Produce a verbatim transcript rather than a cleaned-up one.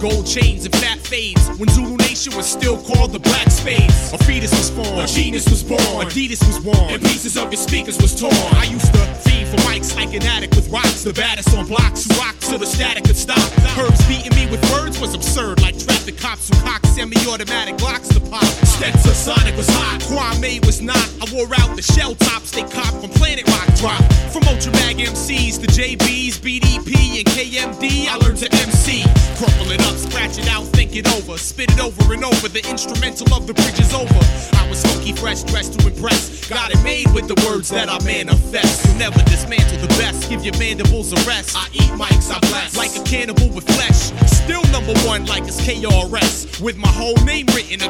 gold chains and fat fades. When Zulu Nation was still called the Black Spades. A fetus was formed, a genius was born, Adidas was worn, and pieces of your speakers was torn. I used to fiend for mics like an addict with rocks. The baddest on blocks who rock till the static could stop. Herbs beating me with words was absurd, like traffic cops who cock semi-automatic blocks to pop. Stetson Sonic was hot, Kwame was not. I wore out the shell tops they copped from Planet Rock Drop. From Ultra Mag M Cs to J Bs, B D P, and K M D, I learned to M C. Crumple it up, scratch it out, think it over, spit it over and over. The instrumental of the bridge is over. I was funky fresh, dressed to impress. Got it made with the words that I manifest. You'll never dismantle the best, give your mandibles a rest. I eat mics, I bless, like a cannibal with flesh. Still number one like it's K R S, with my whole name written